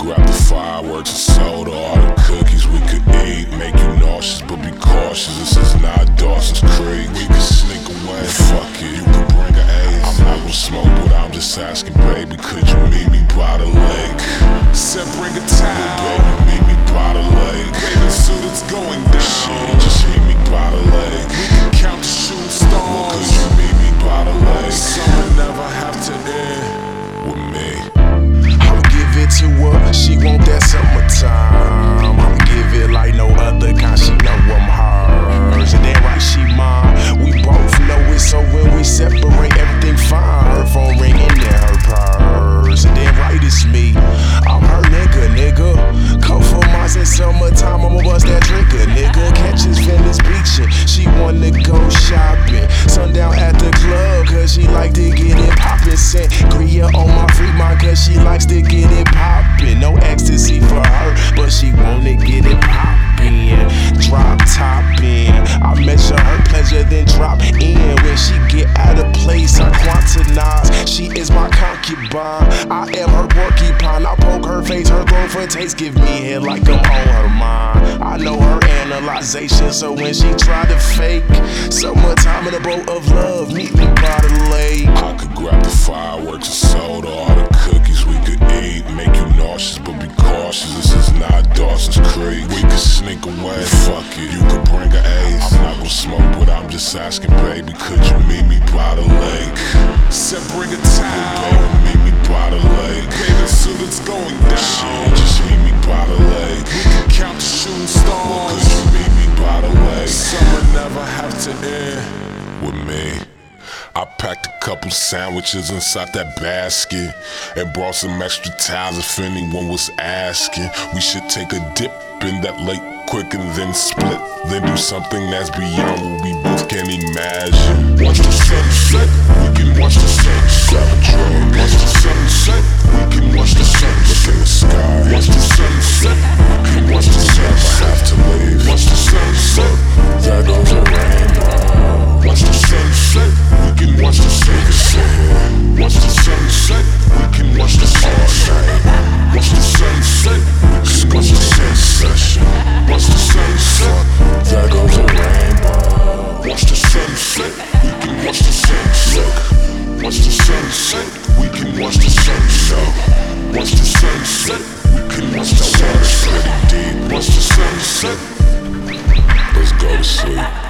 grab the fireworks and soda, all the cookies we could eat. Make you nauseous, but be cautious. This is not Dawson's Creek. We could sneak away. Fuck it, you could bring an ace. I'm not gonna smoke, but I'm just asking, baby, could you meet me by the lake? Said bring a towel. Baby, meet me by the lake. Bathing suit, it's going down. Shit, just meet me by the lake. We can count the shooting stars. Could you meet me by the lake? Summer never have to end with me. I'ma give it to her, she want that summertime. I'ma give it like no other kind, she know I'm hers. And then right, she mine. We both know it, so when we separate, everything fine. Her phone ringing in her purse. And then right, it's me. I'm her nigga. Couple months in summertime, I'ma bust that trigger, nigga. Catches Venice beaching, she wanna go shopping. Sundown at the club, cause she like to get it poppin'. Sangria on my free mind, cause she likes to get it poppin'. No ecstasy for her, but she wanna get it poppin'. Drop top in, I measure her pleasure, then drop in. When she get out of place, I quantize. She is my concubine, I am her porcupine. I poke her face, her throat for taste, give me head like I'm on her mind. I know her analyzation, so when she try to fake, summertime in a boat of love, meet me by the lake. I could grab the fireworks and soda, all the cookies we could eat. Make you nauseous, but be cautious. This is not Dawson's Creek. We could sneak away. Fuck it, you could bring an ace. I'm not gonna smoke, but I'm just asking, baby, could you meet me by the lake? Said bring a towel. Baby, meet me by the lake. Bathing suit, it's going down. Shit, just meet me by the lake. We can count the shooting stars. Could you meet me by the lake? Summer never have to end with me. I packed a couple sandwiches inside that basket and brought some extra towels if anyone was asking. We should take a dip in that lake quick and then split. Then do something that's beyond what we both can imagine. Watch the sunset, we can watch the sunset. Grab a drink. Watch the sunset, we can watch the sunset. Look in the sky. Watch the sunset, we can watch the sunset. Never have to leave. Watch the sunset, there goes a rainbow. Watch the sunset, we can watch the sunset. Watch the sunset, we can watch the sunset. Watch the sunset, we can watch the sunset. Watch the sunset, there goes a rainbow. Watch the sunset, we can watch the sunset. Watch the sunset, we can watch the sunset. Watch the sunset, we can watch the sunset. Watch the sunset, let's go to sleep.